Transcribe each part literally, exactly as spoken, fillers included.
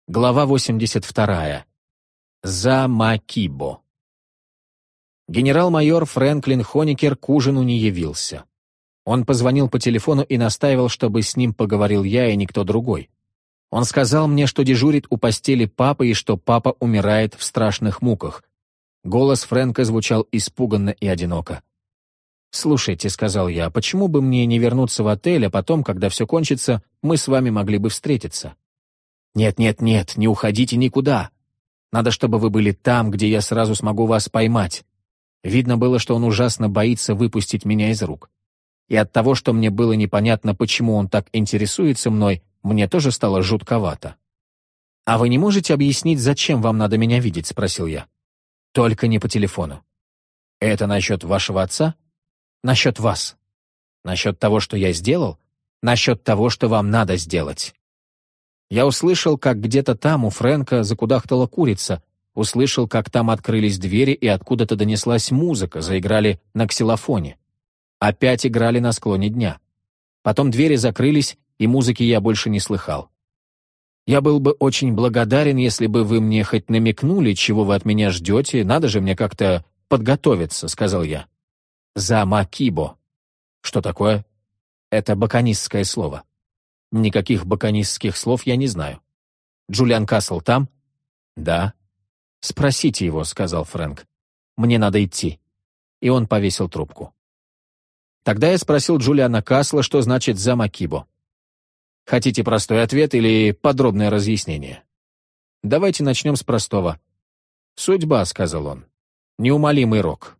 Глава восемьдесят вторая. За Макибо. Генерал-майор Фрэнклин Хоникер к ужину не явился. Он позвонил по телефону и настаивал, чтобы с ним поговорил я и никто другой. Он сказал мне, что дежурит у постели папы и что папа умирает в страшных муках. Голос Фрэнка звучал испуганно и одиноко. «Слушайте», — сказал я, — «почему бы мне не вернуться в отель, а потом, когда все кончится, мы с вами могли бы встретиться?» «Нет-нет-нет, не уходите никуда. Надо, чтобы вы были там, где я сразу смогу вас поймать». Видно было, что он ужасно боится выпустить меня из рук. И от того, что мне было непонятно, почему он так интересуется мной, мне тоже стало жутковато. «А вы не можете объяснить, зачем вам надо меня видеть?» — спросил я. «Только не по телефону». «Это насчет вашего отца?» «Насчет вас». «Насчет того, что я сделал?» «Насчет того, что вам надо сделать». Я услышал, как где-то там у Фрэнка закудахтала курица, услышал, как там открылись двери и откуда-то донеслась музыка, заиграли на ксилофоне. Опять играли на склоне дня. Потом двери закрылись, и музыки я больше не слыхал. Я был бы очень благодарен, если бы вы мне хоть намекнули, чего вы от меня ждете, надо же мне как-то подготовиться, сказал я. За Макибо. Что такое? Это баконистское слово. Никаких баконистских слов я не знаю. Джулиан Кассел там? Да. Спросите его, сказал Фрэнк. Мне надо идти. И он повесил трубку. Тогда я спросил Джулиана Кассела, что значит «за Макибо». Хотите простой ответ или подробное разъяснение? Давайте начнем с простого. Судьба, сказал он. Неумолимый рок.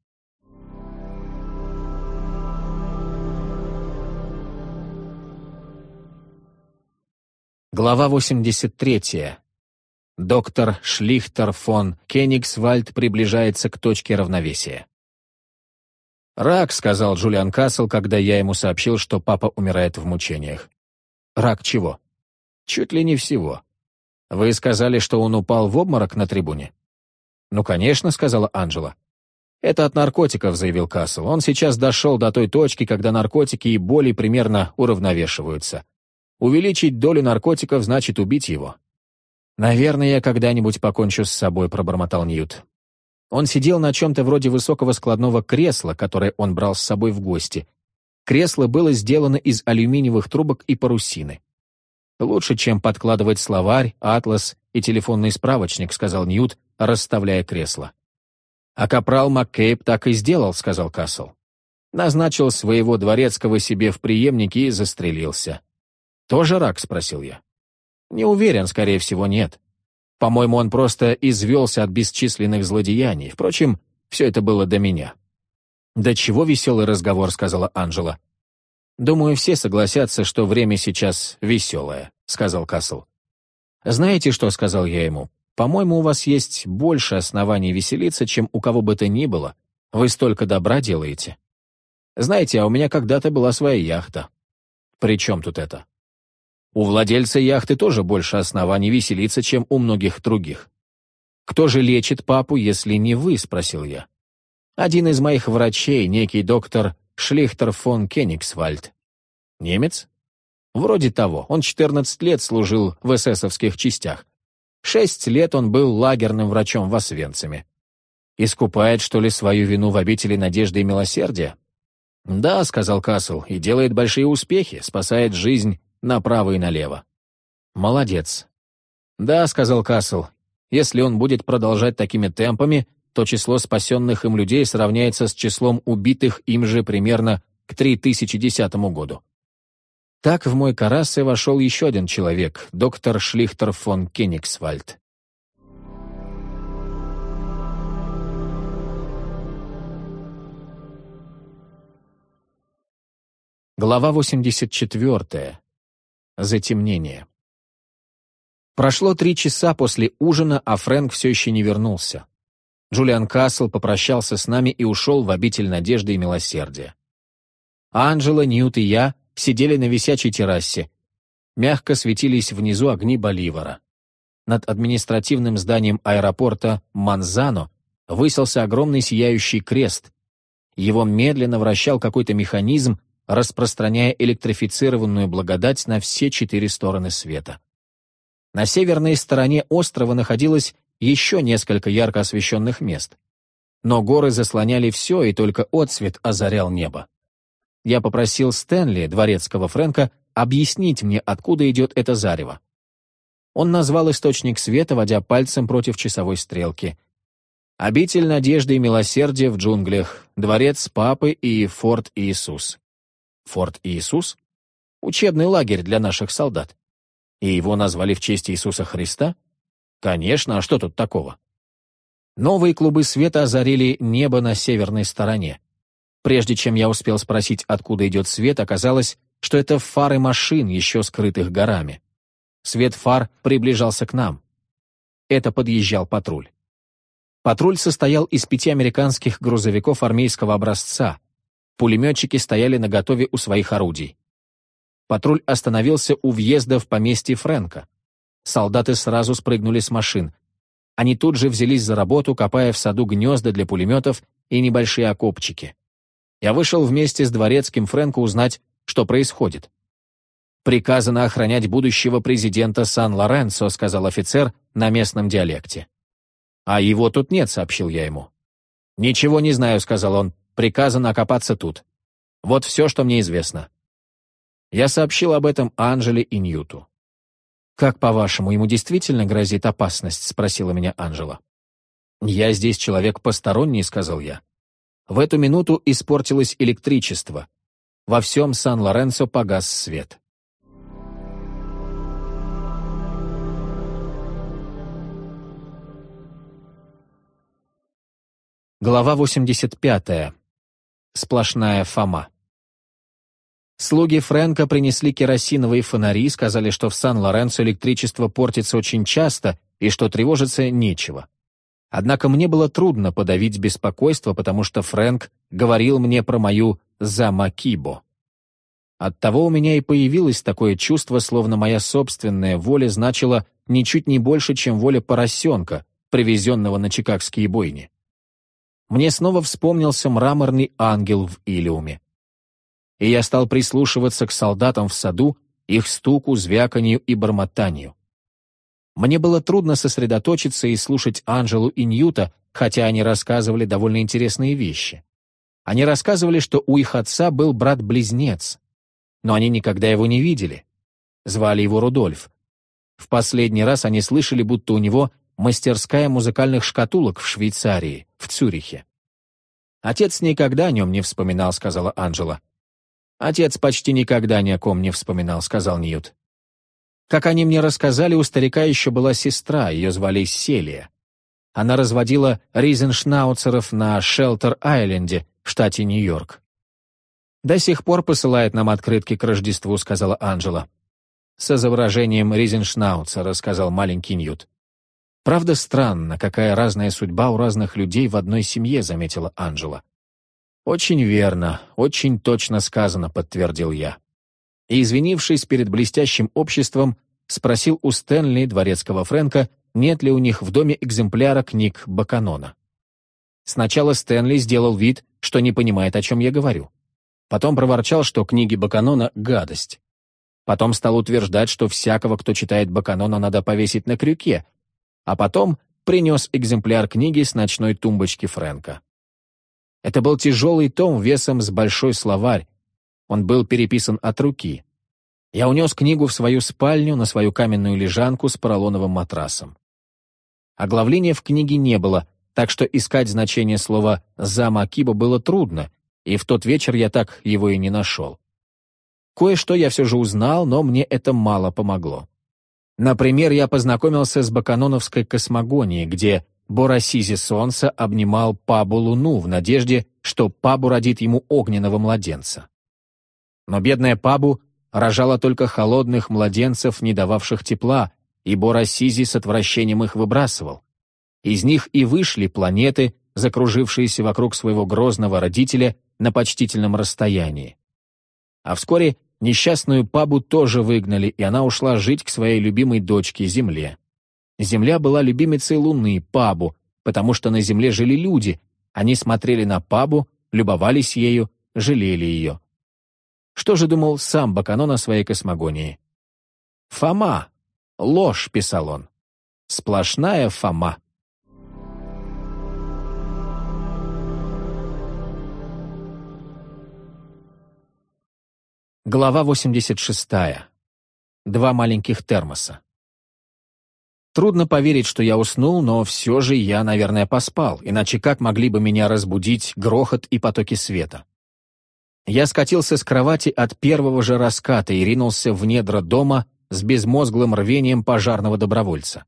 Глава восемьдесят третья. Доктор Шлихтер фон Кенигсвальд приближается к точке равновесия. «Рак», — сказал Джулиан Кассел, когда я ему сообщил, что папа умирает в мучениях. «Рак чего?» «Чуть ли не всего. Вы сказали, что он упал в обморок на трибуне?» «Ну, конечно», — сказала Анджела. «Это от наркотиков», — заявил Кассел. «Он сейчас дошел до той точки, когда наркотики и боли примерно уравновешиваются. Увеличить долю наркотиков значит убить его». «Наверное, я когда-нибудь покончу с собой», — пробормотал Ньют. Он сидел на чем-то вроде высокого складного кресла, которое он брал с собой в гости. Кресло было сделано из алюминиевых трубок и парусины. «Лучше, чем подкладывать словарь, атлас и телефонный справочник», — сказал Ньют, расставляя кресло. «А капрал Маккейб так и сделал», — сказал Кассел. «Назначил своего дворецкого себе в преемнике и застрелился». «Тоже рак?» — спросил я. «Не уверен, скорее всего, нет. По-моему, он просто извелся от бесчисленных злодеяний. Впрочем, все это было до меня». «Да чего веселый разговор», — сказала Анджела. «Думаю, все согласятся, что время сейчас веселое», — сказал Кассел. «Знаете что?» — сказал я ему. «По-моему, у вас есть больше оснований веселиться, чем у кого бы то ни было. Вы столько добра делаете. Знаете, а у меня когда-то была своя яхта». «При чем тут это?» «У владельца яхты тоже больше оснований веселиться, чем у многих других». «Кто же лечит папу, если не вы?» — спросил я. «Один из моих врачей, некий доктор Шлихтер фон Кенигсвальд». «Немец?» «Вроде того. Он четырнадцать лет служил в эсэсовских частях. Шесть лет он был лагерным врачом в Освенциме. Искупает, что ли, свою вину в обители надежды и милосердия?» «Да», — сказал Кассел, — «и делает большие успехи, спасает жизнь направо и налево». «Молодец». «Да», — сказал Кассел, — «если он будет продолжать такими темпами, то число спасенных им людей сравняется с числом убитых им же примерно к три тысячи десятому году». Так в мой карассе вошел еще один человек, доктор Шлихтер фон Кенигсвальд. Глава восемьдесят четвертая. Затемнение. Прошло три часа после ужина, а Фрэнк все еще не вернулся. Джулиан Кассел попрощался с нами и ушел в обитель надежды и милосердия. Анджела, Ньют и я сидели на висячей террасе. Мягко светились внизу огни Боливара. Над административным зданием аэропорта Манзано высился огромный сияющий крест. Его медленно вращал какой-то механизм, распространяя электрифицированную благодать на все четыре стороны света. На северной стороне острова находилось еще несколько ярко освещенных мест. Но горы заслоняли все, и только отсвет озарял небо. Я попросил Стэнли, дворецкого Фрэнка, объяснить мне, откуда идет это зарево. Он назвал источник света, водя пальцем против часовой стрелки. «Обитель надежды и милосердия в джунглях, дворец Папы и Форт Иисус». «Форт Иисус?» «Учебный лагерь для наших солдат». «И его назвали в честь Иисуса Христа?» «Конечно, а что тут такого?» Новые клубы света озарили небо на северной стороне. Прежде чем я успел спросить, откуда идет свет, оказалось, что это фары машин, еще скрытых горами. Свет фар приближался к нам. Это подъезжал патруль. Патруль состоял из пяти американских грузовиков армейского образца. Пулеметчики стояли наготове у своих орудий. Патруль остановился у въезда в поместье Фрэнка. Солдаты сразу спрыгнули с машин. Они тут же взялись за работу, копая в саду гнезда для пулеметов и небольшие окопчики. Я вышел вместе с дворецким Фрэнка узнать, что происходит. «Приказано охранять будущего президента Сан-Лоренцо», — сказал офицер на местном диалекте. «А его тут нет», — сообщил я ему. «Ничего не знаю», — сказал он. «Приказано окопаться тут. Вот все, что мне известно». Я сообщил об этом Анжеле и Ньюту. «Как, по-вашему, ему действительно грозит опасность?» — спросила меня Анжела. «Я здесь человек посторонний», — сказал я. В эту минуту испортилось электричество. Во всем Сан-Лоренцо погас свет. Глава восемьдесят пятая. Сплошная Фома. Слуги Фрэнка принесли керосиновые фонари, сказали, что в Сан-Лоренцо электричество портится очень часто и что тревожиться нечего. Однако мне было трудно подавить беспокойство, потому что Фрэнк говорил мне про мою «замакибо». Оттого у меня и появилось такое чувство, словно моя собственная воля значила ничуть не больше, чем воля поросенка, привезенного на чикагские бойни. Мне снова вспомнился мраморный ангел в Илиуме. И я стал прислушиваться к солдатам в саду, их стуку, звяканью и бормотанию. Мне было трудно сосредоточиться и слушать Анжелу и Ньюта, хотя они рассказывали довольно интересные вещи. Они рассказывали, что у их отца был брат-близнец, но они никогда его не видели. Звали его Рудольф. В последний раз они слышали, будто у него мастерская музыкальных шкатулок в Швейцарии, в Цюрихе. «Отец никогда о нем не вспоминал», — сказала Анжела. «Отец почти никогда ни о ком не вспоминал», — сказал Ньют. Как они мне рассказали, у старика еще была сестра, ее звали Селия. Она разводила ризеншнауцеров на Шелтер-Айленде в штате Нью-Йорк. «До сих пор посылает нам открытки к Рождеству», — сказала Анжела. «С изображением ризеншнауцера», — сказал маленький Ньют. «Правда, странно, какая разная судьба у разных людей в одной семье», — заметила Анжела. «Очень верно, очень точно сказано», — подтвердил я. И, извинившись перед блестящим обществом, спросил у Стэнли, дворецкого Фрэнка, нет ли у них в доме экземпляра книг Баканона. Сначала Стэнли сделал вид, что не понимает, о чем я говорю. Потом проворчал, что книги Баканона — гадость. Потом стал утверждать, что всякого, кто читает Баканона, надо повесить на крюке, а потом принес экземпляр книги с ночной тумбочки Фрэнка. Это был тяжелый том весом с большой словарь. Он был переписан от руки. Я унес книгу в свою спальню, на свою каменную лежанку с поролоновым матрасом. Оглавления в книге не было, так что искать значение слова «замакибо» было трудно, и в тот вечер я так его и не нашел. Кое-что я все же узнал, но мне это мало помогло. Например, я познакомился с баканоновской космогонией, где Борасизи Солнца обнимал Пабу Луну в надежде, что Пабу родит ему огненного младенца. Но бедная Пабу рожала только холодных младенцев, не дававших тепла, и Борасизи с отвращением их выбрасывал. Из них и вышли планеты, закружившиеся вокруг своего грозного родителя на почтительном расстоянии. А вскоре несчастную Пабу тоже выгнали, и она ушла жить к своей любимой дочке Земле. Земля была любимицей Луны, Пабу, потому что на Земле жили люди. Они смотрели на Пабу, любовались ею, жалели ее. Что же думал сам Баканон о своей космогонии? Фома. «Ложь», — писал он. «Сплошная Фома». Глава восемьдесят шестая. Два маленьких термоса. Трудно поверить, что я уснул, но все же я, наверное, поспал, иначе как могли бы меня разбудить грохот и потоки света? Я скатился с кровати от первого же раската и ринулся в недра дома с безмозглым рвением пожарного добровольца.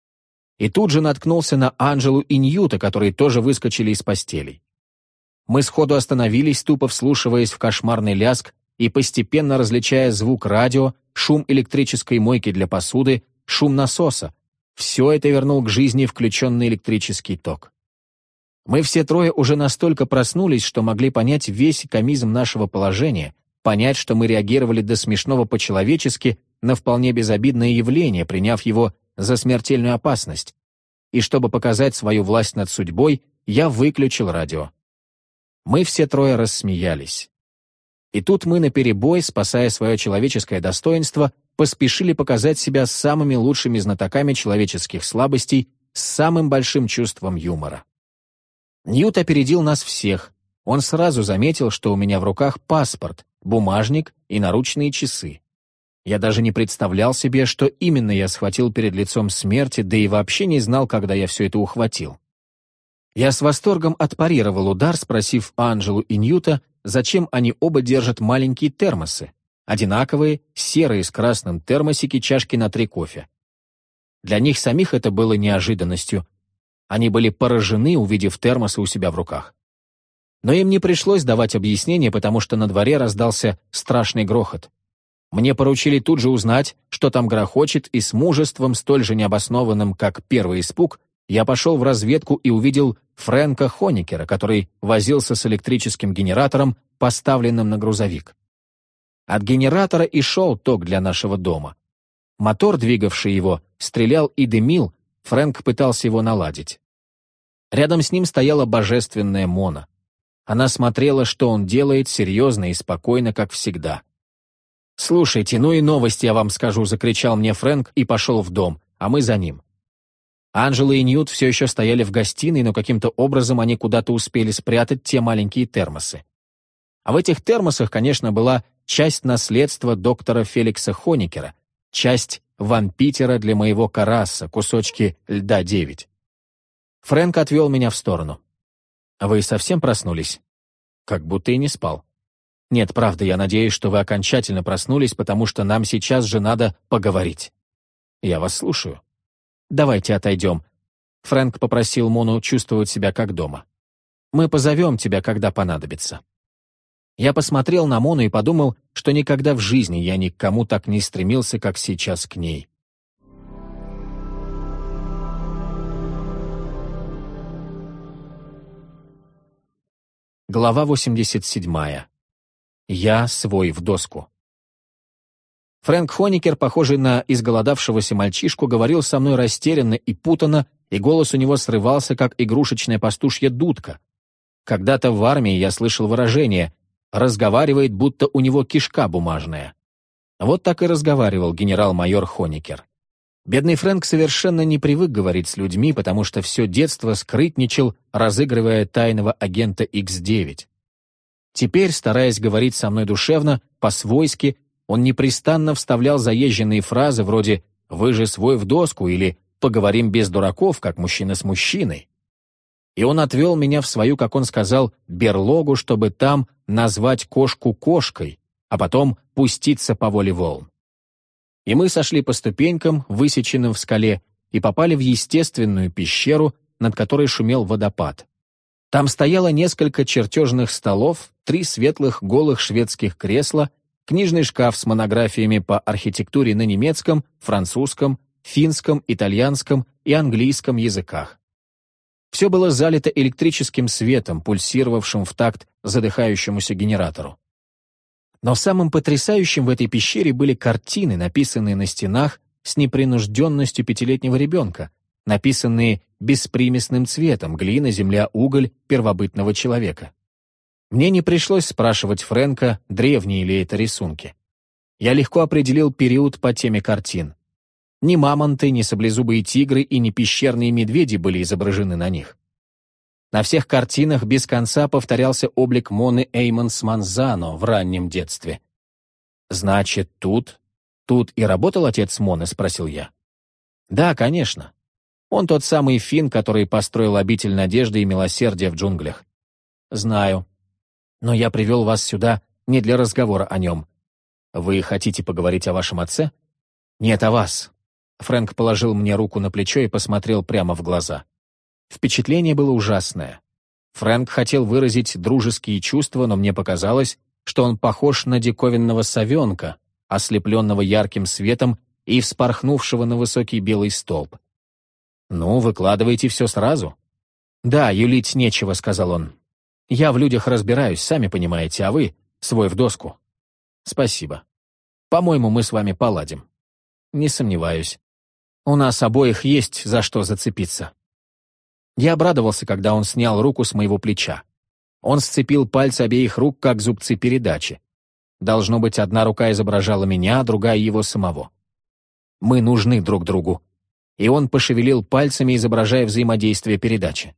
И тут же наткнулся на Анджелу и Ньюта, которые тоже выскочили из постелей. Мы сходу остановились, тупо вслушиваясь в кошмарный лязг и постепенно различая звук радио, шум электрической мойки для посуды, шум насоса. Все это вернул к жизни включенный электрический ток. Мы все трое уже настолько проснулись, что могли понять весь комизм нашего положения, понять, что мы реагировали до смешного по-человечески на вполне безобидное явление, приняв его за смертельную опасность. И чтобы показать свою власть над судьбой, я выключил радио. Мы все трое рассмеялись. И тут мы наперебой, спасая свое человеческое достоинство, поспешили показать себя самыми лучшими знатоками человеческих слабостей с самым большим чувством юмора. Ньют опередил нас всех. Он сразу заметил, что у меня в руках паспорт, бумажник и наручные часы. Я даже не представлял себе, что именно я схватил перед лицом смерти, да и вообще не знал, когда я все это ухватил. Я с восторгом отпарировал удар, спросив Анджелу и Ньюта, зачем они оба держат маленькие термосы, одинаковые, серые с красным термосики, чашки на три кофе. Для них самих это было неожиданностью. Они были поражены, увидев термосы у себя в руках. Но им не пришлось давать объяснения, потому что на дворе раздался страшный грохот. Мне поручили тут же узнать, что там грохочет, и с мужеством, столь же необоснованным, как первый испуг, я пошел в разведку и увидел Фрэнка Хоникера, который возился с электрическим генератором, поставленным на грузовик. От генератора и шел ток для нашего дома. Мотор, двигавший его, стрелял и дымил, Фрэнк пытался его наладить. Рядом с ним стояла божественная Мона. Она смотрела, что он делает, серьезно и спокойно, как всегда. «Слушайте, ну и новости я вам скажу», — закричал мне Фрэнк и пошел в дом, а мы за ним. Анджела и Ньют все еще стояли в гостиной, но каким-то образом они куда-то успели спрятать те маленькие термосы. А в этих термосах, конечно, была часть наследства доктора Феликса Хоникера, часть вампитера для моего караса, кусочки льда девять. Фрэнк отвел меня в сторону. «Вы совсем проснулись?» «Как будто и не спал». «Нет, правда, я надеюсь, что вы окончательно проснулись, потому что нам сейчас же надо поговорить». «Я вас слушаю». «Давайте отойдем». Фрэнк попросил Мону чувствовать себя как дома. «Мы позовем тебя, когда понадобится». Я посмотрел на Мону и подумал, что никогда в жизни я ни к кому так не стремился, как сейчас к ней. Глава восемьдесят седьмая. Я свой в доску. Фрэнк Хоникер, похожий на изголодавшегося мальчишку, говорил со мной растерянно и путанно, и голос у него срывался, как игрушечная пастушья дудка. Когда-то в армии я слышал выражение «разговаривает, будто у него кишка бумажная». Вот так и разговаривал генерал-майор Хоникер. Бедный Фрэнк совершенно не привык говорить с людьми, потому что все детство скрытничал, разыгрывая тайного агента икс девять. Теперь, стараясь говорить со мной душевно, по-свойски, он непрестанно вставлял заезженные фразы вроде «вы же свой в доску» или «поговорим без дураков, как мужчина с мужчиной». И он отвел меня в свою, как он сказал, берлогу, чтобы там назвать кошку кошкой, а потом пуститься по воле волн. И мы сошли по ступенькам, высеченным в скале, и попали в естественную пещеру, над которой шумел водопад. Там стояло несколько чертежных столов, три светлых голых шведских кресла, книжный шкаф с монографиями по архитектуре на немецком, французском, финском, итальянском и английском языках. Все было залито электрическим светом, пульсировавшим в такт задыхающемуся генератору. Но самым потрясающим в этой пещере были картины, написанные на стенах с непринужденностью пятилетнего ребенка, написанные беспримесным цветом, глина, земля, уголь первобытного человека. Мне не пришлось спрашивать Фрэнка, древние ли это рисунки. Я легко определил период по теме картин. Ни мамонты, ни саблезубые тигры и ни пещерные медведи были изображены на них. На всех картинах без конца повторялся облик Моны Эймонс Манзано в раннем детстве. «Значит, тут... тут и работал отец Моны?» — спросил я. «Да, конечно. Он тот самый фин, который построил обитель надежды и милосердия в джунглях». «Знаю. Но я привел вас сюда не для разговора о нем. Вы хотите поговорить о вашем отце?» «Нет, о вас». Фрэнк положил мне руку на плечо и посмотрел прямо в глаза. Впечатление было ужасное. Фрэнк хотел выразить дружеские чувства, но мне показалось, что он похож на диковинного совенка, ослепленного ярким светом и вспорхнувшего на высокий белый столб. «Ну, выкладывайте все сразу». «Да, юлить нечего», — сказал он. «Я в людях разбираюсь, сами понимаете, а вы — свой в доску». «Спасибо. По-моему, мы с вами поладим». «Не сомневаюсь. У нас обоих есть за что зацепиться». Я обрадовался, когда он снял руку с моего плеча. Он сцепил пальцы обеих рук, как зубцы передачи. Должно быть, одна рука изображала меня, а другая его самого. Мы нужны друг другу. И он пошевелил пальцами, изображая взаимодействие передачи.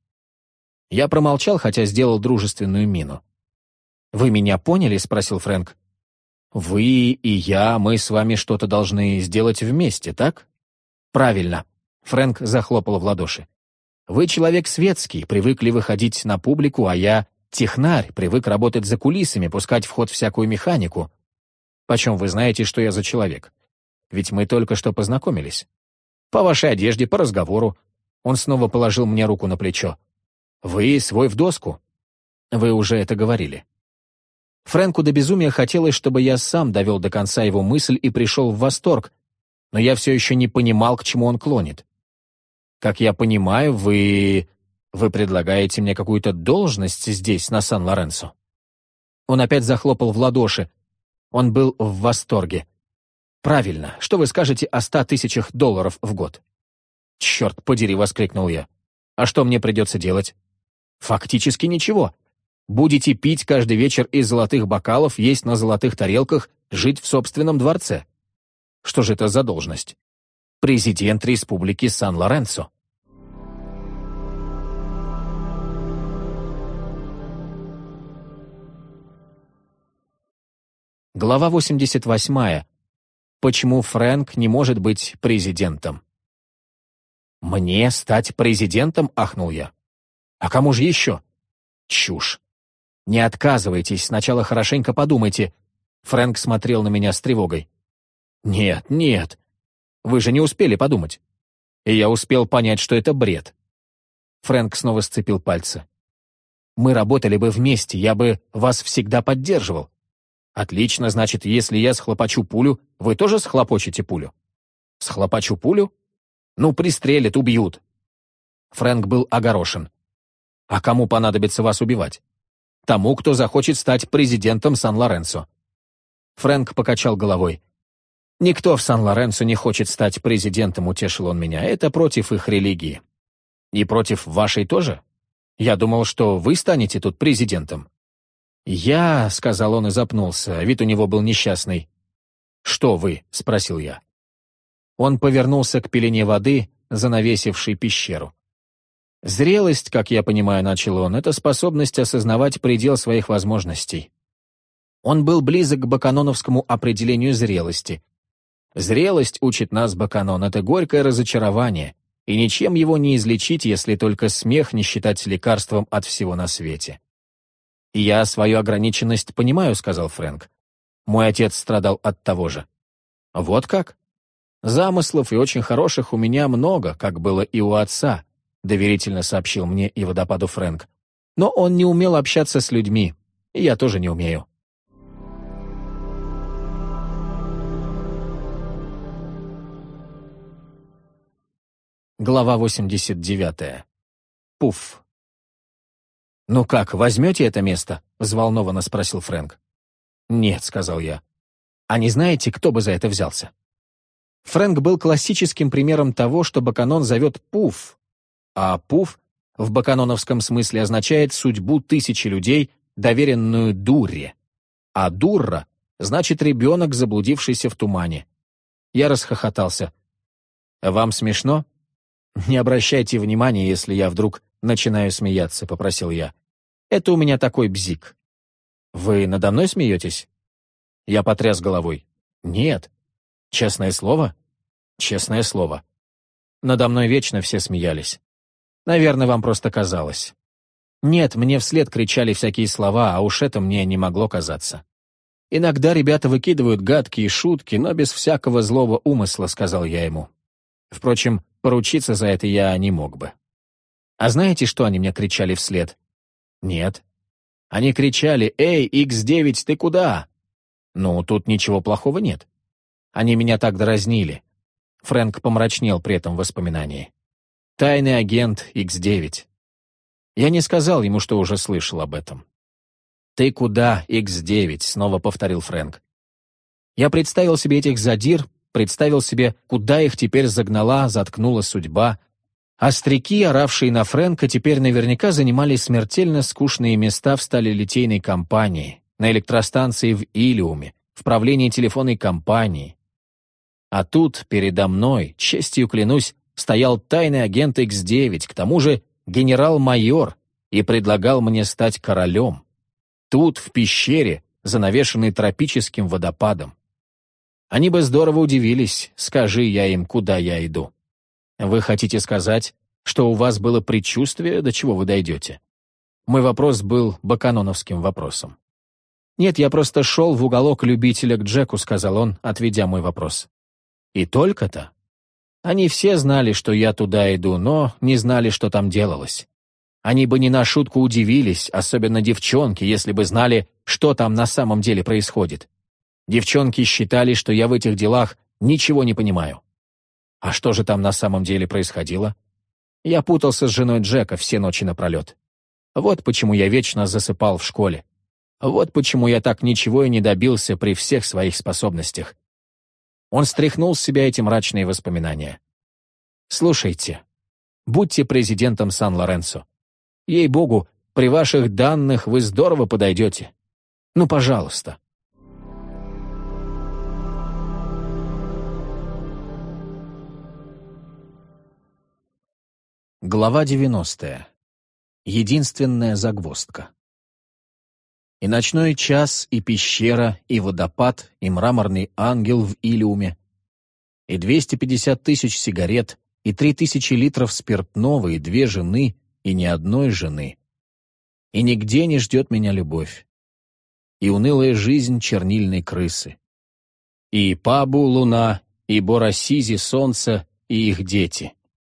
Я промолчал, хотя сделал дружественную мину. «Вы меня поняли?» — спросил Фрэнк. «Вы и я, мы с вами что-то должны сделать вместе, так?» «Правильно». Фрэнк захлопал в ладоши. «Вы человек светский, привыкли выходить на публику, а я технарь, привык работать за кулисами, пускать в ход всякую механику. Почем вы знаете, что я за человек? Ведь мы только что познакомились. По вашей одежде, по разговору». Он снова положил мне руку на плечо. «Вы свой в доску». «Вы уже это говорили». Фрэнку до безумия хотелось, чтобы я сам довел до конца его мысль и пришел в восторг, но я все еще не понимал, к чему он клонит. «Как я понимаю, вы... вы предлагаете мне какую-то должность здесь, на Сан-Лоренсо?» Он опять захлопал в ладоши. Он был в восторге. «Правильно. Что вы скажете о ста тысячах долларов в год?» «Черт подери!» — воскликнул я. «А что мне придется делать?» «Фактически ничего. Будете пить каждый вечер из золотых бокалов, есть на золотых тарелках, жить в собственном дворце. Что же это за должность? Президент Республики Сан-Лоренсо». Глава восемьдесят восьмая. Почему Фрэнк не может быть президентом? «Мне стать президентом?» — ахнул я. «А кому же еще?» «Чушь. Не отказывайтесь, сначала хорошенько подумайте». Фрэнк смотрел на меня с тревогой. «Нет, нет. Вы же не успели подумать. И я успел понять, что это бред». Фрэнк снова сцепил пальцы. «Мы работали бы вместе, я бы вас всегда поддерживал». «Отлично, значит, если я схлопочу пулю, вы тоже схлопочете пулю?» «Схлопочу пулю? Ну, пристрелят, убьют». Фрэнк был огорошен. «А кому понадобится вас убивать?» «Тому, кто захочет стать президентом Сан-Лоренсо». Фрэнк покачал головой. «Никто в Сан-Лоренсо не хочет стать президентом», — утешил он меня. «Это против их религии». «И против вашей тоже? Я думал, что вы станете тут президентом». «Я», — сказал он и запнулся, вид у него был несчастный. «Что вы?» — спросил я. Он повернулся к пелене воды, занавесившей пещеру. «Зрелость, как я понимаю, — начал он, — это способность осознавать предел своих возможностей». Он был близок к баканоновскому определению зрелости. «Зрелость, — учит нас Баканон, — это горькое разочарование, и ничем его не излечить, если только смех не считать лекарством от всего на свете». «Я свою ограниченность понимаю», — сказал Фрэнк. «Мой отец страдал от того же». «Вот как? Замыслов и очень хороших у меня много, как было и у отца», — доверительно сообщил мне и водопаду Фрэнк. «Но он не умел общаться с людьми, и я тоже не умею». Глава восемьдесят девятая. Пуф. «Ну как, возьмете это место?» — взволнованно спросил Фрэнк. «Нет», — сказал я. «А не знаете, кто бы за это взялся?» Фрэнк был классическим примером того, что Баканон зовет «пуф», а «пуф» в баканоновском смысле означает судьбу тысячи людей, доверенную Дурре. А Дурра значит ребенок, заблудившийся в тумане. Я расхохотался. «Вам смешно?» «Не обращайте внимания, если я вдруг начинаю смеяться», — попросил я. «Это у меня такой бзик». «Вы надо мной смеетесь?» Я потряс головой. «Нет». «Честное слово?» «Честное слово». Надо мной вечно все смеялись. Наверное, вам просто казалось. Нет, мне вслед кричали всякие слова, а уж это мне не могло казаться. «Иногда ребята выкидывают гадкие шутки, но без всякого злого умысла», — сказал я ему. Впрочем, поручиться за это я не мог бы. А знаете, что они мне кричали вслед? Нет. Они кричали: «Эй, икс девять, ты куда?» Ну, тут ничего плохого нет. Они меня так дразнили. Фрэнк помрачнел при этом воспоминании. «Тайный агент икс девять». Я не сказал ему, что уже слышал об этом. «Ты куда, икс девять?» — снова повторил Фрэнк. Я представил себе этих задир, представил себе, куда их теперь загнала, заткнула судьба. Остряки, оравшие на Фрэнка, теперь наверняка занимали смертельно скучные места в сталелитейной компании, на электростанции в Илиуме, в правлении телефонной компании. А тут, передо мной, честью клянусь, стоял тайный агент икс девять, к тому же генерал-майор, и предлагал мне стать королем. Тут, в пещере, занавешенной тропическим водопадом. Они бы здорово удивились, скажи я им, куда я иду. Вы хотите сказать, что у вас было предчувствие, до чего вы дойдете? Мой вопрос был баканоновским вопросом. «Нет, я просто шел в уголок любителя к Джеку», — сказал он, отведя мой вопрос. «И только-то?» Они все знали, что я туда иду, но не знали, что там делалось. Они бы не на шутку удивились, особенно девчонки, если бы знали, что там на самом деле происходит. Девчонки считали, что я в этих делах ничего не понимаю. А что же там на самом деле происходило? Я путался с женой Джека все ночи напролет. Вот почему я вечно засыпал в школе. Вот почему я так ничего и не добился при всех своих способностях. Он стряхнул с себя эти мрачные воспоминания. «Слушайте, будьте президентом Сан-Лоренсо. Ей-богу, при ваших данных вы здорово подойдете. Ну, пожалуйста». Глава девяностая. Единственная загвоздка. И ночной час, и пещера, и водопад, и мраморный ангел в Илиуме, и двести пятьдесят тысяч сигарет, и три тысячи литров спиртного, и две жены, и ни одной жены. И нигде не ждет меня любовь. И унылая жизнь чернильной крысы. И Пабу луна, и Борасизи солнце, и их дети.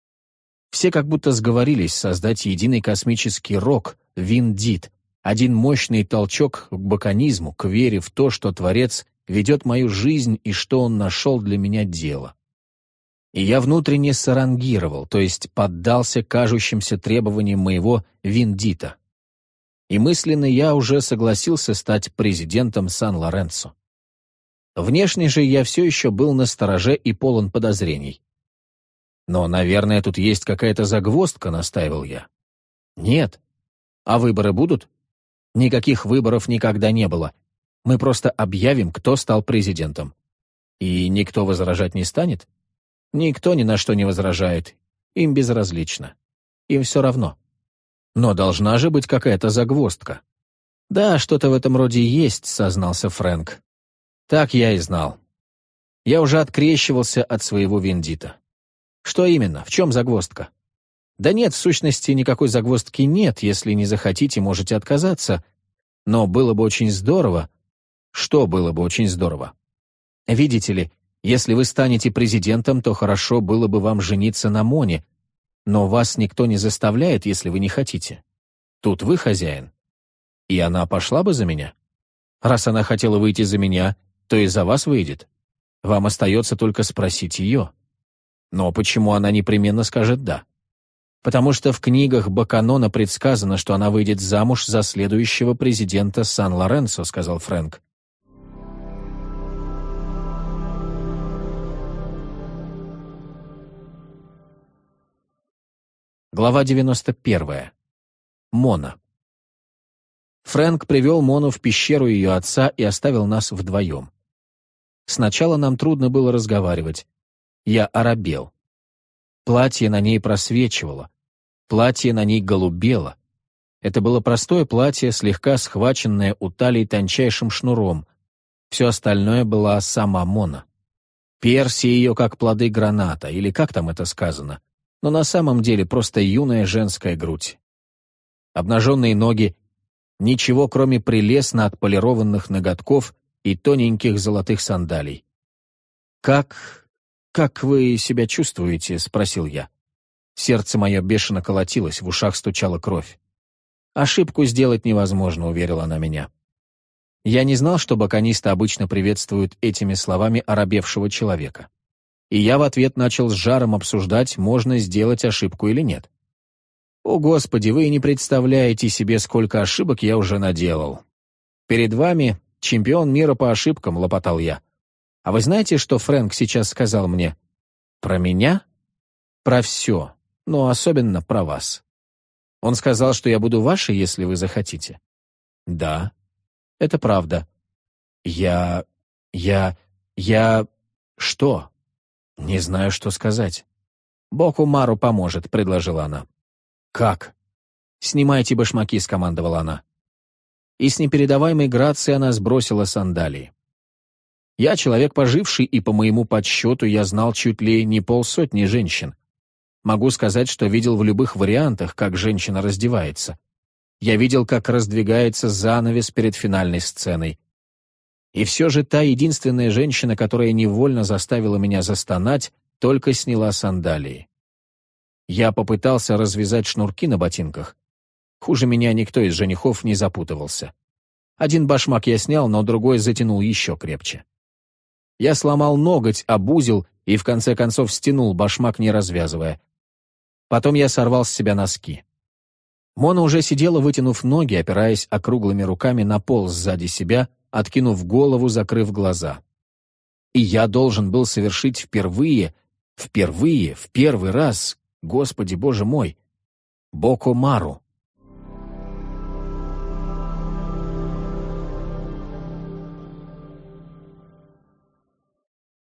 Все как будто сговорились создать единый космический рок, Виндит, один мощный толчок к баконизму, к вере в то, что Творец ведет мою жизнь и что Он нашел для меня дело. И я внутренне сарангировал, то есть поддался кажущимся требованиям моего Виндита. И мысленно я уже согласился стать президентом Сан-Лоренцо. Внешне же я все еще был настороже и полон подозрений. «Но, наверное, тут есть какая-то загвоздка», — настаивал я. «Нет. А выборы будут?» «Никаких выборов никогда не было. Мы просто объявим, кто стал президентом. И никто возражать не станет?» «Никто ни на что не возражает. Им безразлично. Им все равно. Но должна же быть какая-то загвоздка». «Да, что-то в этом роде есть», — сознался Фрэнк. «Так я и знал. Я уже открещивался от своего Виндита». «Что именно? В чем загвоздка?» «Да нет, в сущности, никакой загвоздки нет. Если не захотите, можете отказаться. Но было бы очень здорово». «Что было бы очень здорово?» «Видите ли, если вы станете президентом, то хорошо было бы вам жениться на Моне, но вас никто не заставляет, если вы не хотите. Тут вы хозяин. И она пошла бы за меня. Раз она хотела выйти за меня, то и за вас выйдет. Вам остается только спросить ее». Но почему она непременно скажет «да»? Потому что в книгах Баканона предсказано, что она выйдет замуж за следующего президента Сан-Лоренцо, сказал Фрэнк. Глава девяносто первая. Мона. Фрэнк привел Мону в пещеру ее отца и оставил нас вдвоем. Сначала нам трудно было разговаривать. Я оробел. Платье на ней просвечивало. Платье на ней голубело. Это было простое платье, слегка схваченное у талии тончайшим шнуром. Все остальное была сама Мона. Перси ее, как плоды граната, или как там это сказано, но на самом деле просто юная женская грудь. Обнаженные ноги, ничего кроме прелестно отполированных ноготков и тоненьких золотых сандалий. «Как... как вы себя чувствуете?» — спросил я. Сердце мое бешено колотилось, в ушах стучала кровь. «Ошибку сделать невозможно», — уверила она меня. Я не знал, что баконисты обычно приветствуют этими словами оробевшего человека. И я в ответ начал с жаром обсуждать, можно сделать ошибку или нет. «О, Господи, вы и не представляете себе, сколько ошибок я уже наделал. Перед вами чемпион мира по ошибкам», — лопотал я. «А вы знаете, что Фрэнк сейчас сказал мне?» «Про меня?» «Про все, но особенно про вас. Он сказал, что я буду вашей, если вы захотите». «Да, это правда. Я... я... я... что?» «Не знаю, что сказать». «Боку Мару поможет», — предложила она. «Как?» «Снимайте башмаки», — скомандовала она. И с непередаваемой грацией она сбросила сандалии. Я человек поживший, и по моему подсчету я знал чуть ли не полсотни женщин. Могу сказать, что видел в любых вариантах, как женщина раздевается. Я видел, как раздвигается занавес перед финальной сценой. И все же та единственная женщина, которая невольно заставила меня застонать, только сняла сандалии. Я попытался развязать шнурки на ботинках. Хуже меня никто из женихов не запутывался. Один башмак я снял, но другой затянул еще крепче. Я сломал ноготь об узел и в конце концов стянул башмак, не развязывая. Потом я сорвал с себя носки. Мона уже сидела, вытянув ноги, опираясь округлыми руками на пол сзади себя, откинув голову, закрыв глаза. И я должен был совершить впервые, впервые, в первый раз, Господи, Боже мой, Боку Мару.